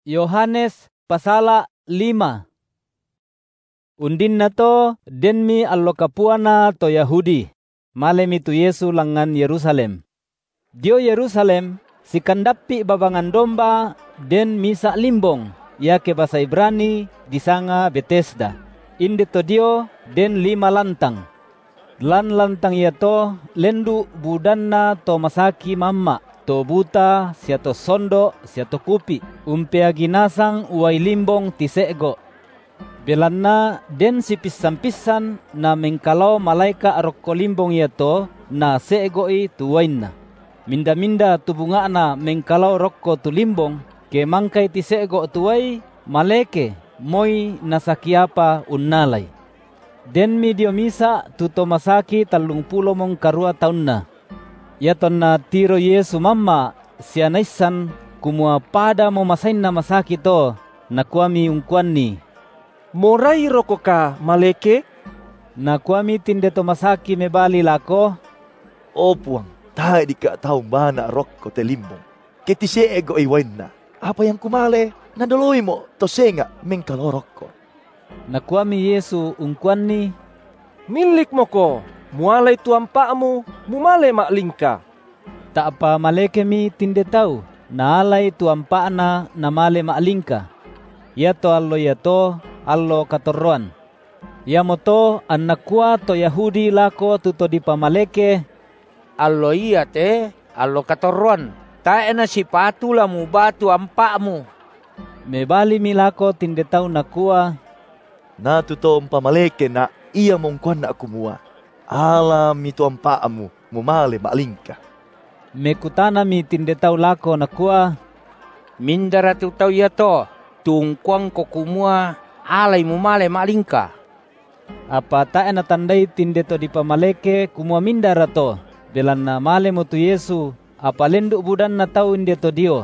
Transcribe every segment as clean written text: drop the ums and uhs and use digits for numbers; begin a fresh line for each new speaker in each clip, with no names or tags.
Yohanes pasala 5. Undin na to denmi allo kapuana to Yahudi, malemi tu Yesu langan Yerusalem. Dio Yerusalem si kandapi babangan domba den misa limbong, ya ke bahasa Ibrani disanga Bethesda. Inde to dio den 5 lantang. Lan lantang ya to lendu budanna to masaki mamma. To buta, siato sondo, siato kupi, umpea ginasang uai limbong tisego. Belanna den si pissan-pissan na mengkalau malaika arokko limbong yato na seegoi tuwainna. Minda-minda tubunga na mengkalau rokko tu limbong, ke mangkai tisego tuwai maleke moi nasakiapa unnalay. Den medio misa tuto masaki 30 mong karua taun na. Yaton na tiro Yesu mamma sianaisan kumua pada mo masain na masaki to nakuami ungkuan ni.
Morai roko ka maleke?
Nakuami tinde to masaki mebali lako.
O puang, tayo di ka tau mana rokko te limbong. Ketise ego iwain na. Apa yang kumale, nadoloy mo to senga mengkalorokko.
Nakuami Yesu ungkuan ni.
Milik mo ko. Mualay tuang pamu, mumale maklingka.
Tak apa maleke mi tinde tau, naalay tuang paana na male maklingka. Yato allo katorroan. Yamoto annakua to Yahudi lako tuto di pamaleke.
Allo iya te, allo katorroan. Tae na si patula mu batu ampamu.
Mebali mi lako tinde tau nakua.
Na tuto pamaleke na iya mongkuan na kumua. Alam itu ampamu mumale maklingka.
Mekutana mi tinde tau lako nakua.
Mindara tu tau ya to, tungkuang ko kumua alay mumale maklingka.
Apa tae na tandai tinde to di pamaleke kumua mindara to. Belan na male mo tu Yesu, apa lenduk budan na tau inde to dio.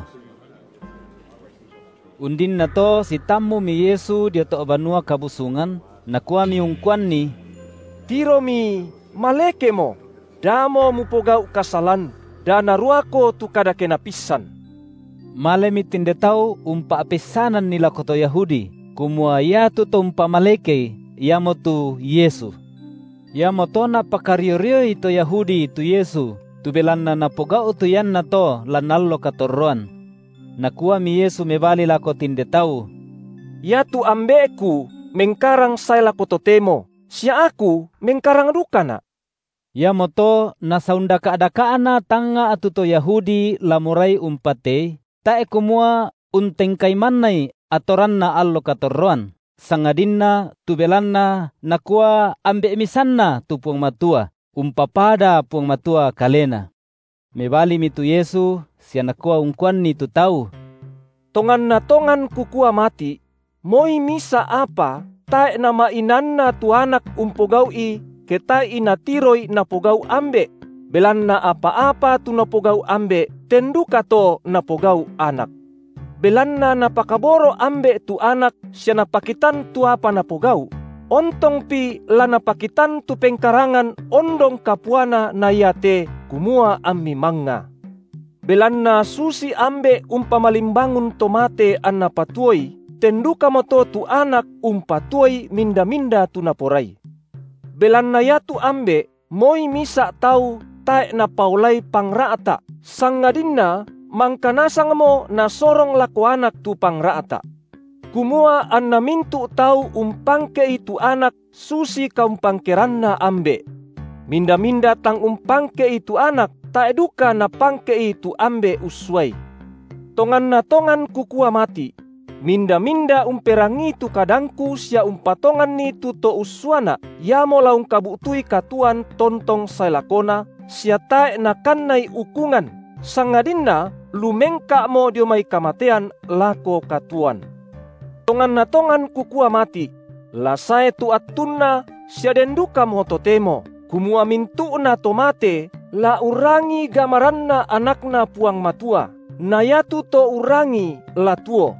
Undin na to si tamu mi Yesu dia to banua kabusungan, nakua mi ungkuan ni.
Tiro mi maleke mo, damo mupogau kasalan, dana ruako tu kada kena pisan.
Malemi tinde tau umpa pesanan nila koto Yahudi, kumua ya tu umpa maleke, yamo tu Yesu. Yamo to na pakario-rio ito Yahudi tu Yesu, tu belanna na pogau tu yan na to lanallo katorroan. Nakua mi Yesu mebali lako tinde tau.
Ya tu ambeku mengkarang say lako totemo. Sia aku mengkarang dukana.
Ya moto nasaunda kaadakaana tanga atuto Yahudi lamurai umpate, tae kumua unteng kaimanai atoran na allo katorroan. Sangadinna tubelanna nakua ambe misanna tu puang matua, umpapada puang matua kalena. Mebali mitu Yesu sia nakua ungkuan ni tu tau.
Tongan na tongan kukua mati, moi misa apa? Tae nama inanna tu anak umpogaui, ketai ina tiroi napogau ambe. Belan na apa-apa tu napogau ambe, tenduka to napogau anak. Belan na napakaboro ambe tu anak, siya napakitan tu apa napogau. Ontong pi la napakitan tu pengkarangan ondong kapuana na yate kumua ammi manga. Belan na susi ambe umpamalimbangun tomate an napatuoi. Tenduka moto tu anak umpatuai minda-minda tu naporai. Belan na yatu ambe, moi misa tau tae na paulay pangraata. Sangadinna, mangkanasang mo na sorong lako anak tu pangraata. Kumua an namintu tau umpangke itu anak susi kaumpangkeran na ambe. Minda-minda tang umpangke itu anak, tae duka na pangke itu ambe usway. Tongan na tongan kukua mati. Minda-minda umperangi tu kadangku sia umpatongan ni tuto uswana, ya mo laung kabutui katuan tontong sailakona, sia tae na kannai ukungan, sangadinna lumengka mo diomai kamatean lako katuan. Tongan na tongan kukua mati, lasae tu atunna sia denduka mo totemo, kumua mintu na tomate, la urangi gamaranna anakna puang matua, nayatu to urangi la tuo.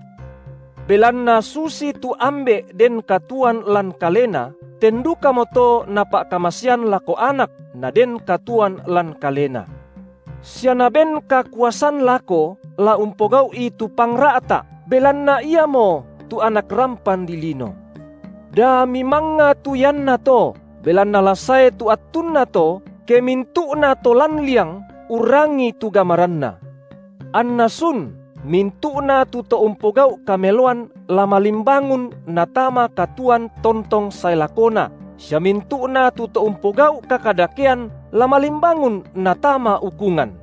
Belan na susi tu ambe den katuan lan kalena, tenduka moto napak kamasian lako anak na den katuan lan kalena. Siana ben kakuasan lako la umpogau itu pangrata, belanna ia mo tu anak rampan di lino. Da mimanga tu yanna to, belanna lasai tu atunna to, ke mintukna to lan liang, urangi tu gamaranna. Anna sun, mintukna tu to umpogau kameloan lama limbangun natama katuan tontong sailakona. Siya mintukna tu to umpogau kakadakean lama limbangun natama ukungan.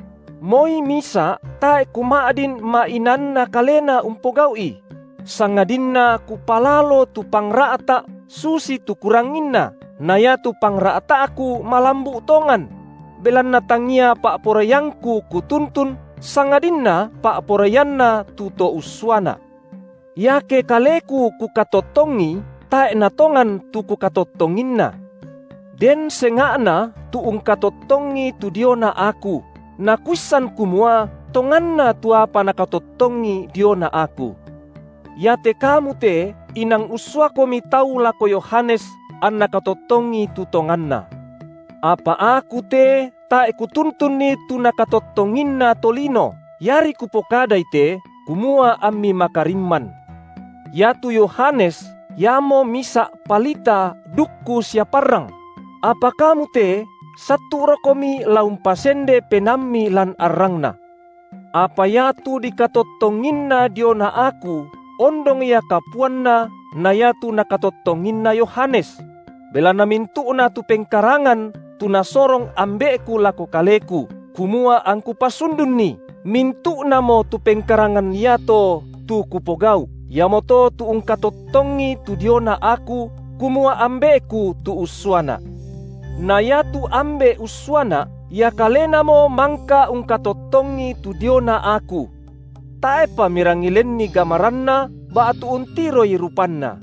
Moi misa tae kumaadin mainanna kalena umpogaui. Sangadinna kupalalo tu pangraata susi tu kuranginna. Naya tu pangraata aku malambu tongan. Belanna tangia pak porayangku kutuntun. Sangadinna pak porayanna tu to uswana. Yake kaleku kukatotongi tae natongan tu kukatotonginna. Den sengakna tu ungkatotongi tu diona aku. Nakuisan kumua tonganna tu apa nakatotongi diona aku. Yate kamu te inang uswa komi tau lako Yohanes an nakatotongi tu tonganna. Apa aku te tae kutuntun ni tu nakatotonginna tolino. Yari kupokadai te kumua ammi makarimman. Yatu Yohanes yamo misa palita dukku siaparang. Apa kamu te satu rokomi laumpasende penammi lan arrangna. Apa yatu dikatotonginna diona aku, ondong ya kapuanna na yatu nakatotonginna Yohanes. Belana mintukna tu pengkarangan tu nasorong ambeku lako kaleku, kumua angku pasundunni. Mintukna mo tu pengkarangan yato tu kupogau, yamoto tu ungkatotongi tu diona aku, kumua ambeku tu uswana. Naya tu ambe uswana, ya kalena mo mangka ungkatotongi tu diona aku. Tae pa mirangilenni gamaranna, baatu untiroi rupanna.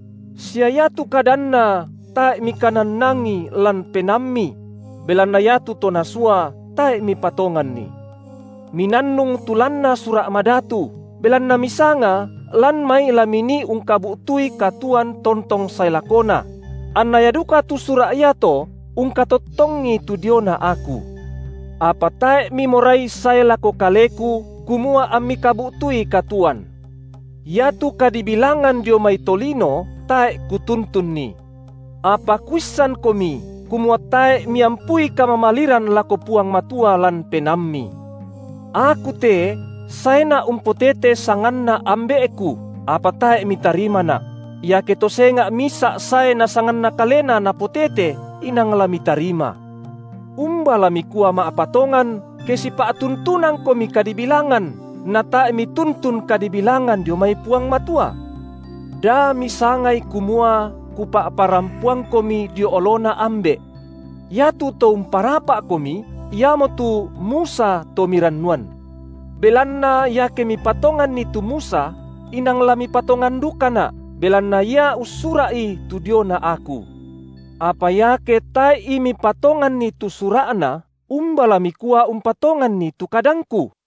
Siya tu kadanna, tae mikananangi lan penammi, belanna yatu tonasua, tae mi patonganni. Minannung tulanna surak madatu, belanna misanga, lan mai lamini ungkabutui katuan tontong sailakona. Annayaduka tu surak yato, ungkatotongi tu diona aku. Apa tae mimorai saya lako kaleku kumua ammi kabutui katuan. Yatu kadibilangan dio mai tolino tae kutuntunni. Apa kuisan komi kumua tae miampui kamamaliran lako puang matua lan penammi. Aku te saena umpotete sanganna ambeeku apa tae mitarimana. Ya ketosenga misa saena sanganna kalena na potete inang lami tarima. Umbala mikua maapatongan kesi paatuntunang komi kadibilangan na tae mituntun kadibilangan dio mai puang matua. Da misangai kumua kupa parampuang komi dio olona ambe. Yatu to umparapa komi yamo tu Musa to mirannuan. Belanna ya kemi patongan ni tu Musa inang lami patongan dukana. Belanna ya usurai tu diona aku. Apa yake tae imi patongan ni tu surana, umbala mikua umpatongan ni tu kadangku.